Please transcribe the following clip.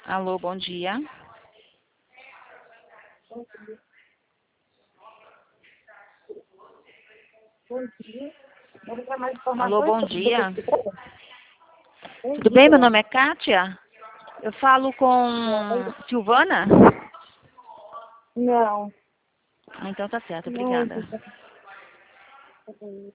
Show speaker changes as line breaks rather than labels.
Alô, bom dia.
Bom dia. Quero dar mais
Alô,
informações
bom
sobre o
dia.
bicicleta? Bom
Tudo bem? Meu
dia.
nome é Kátia. Eu falo com Silvana?
Não.
Ah, então tá certo,
Não
obrigada.
existe.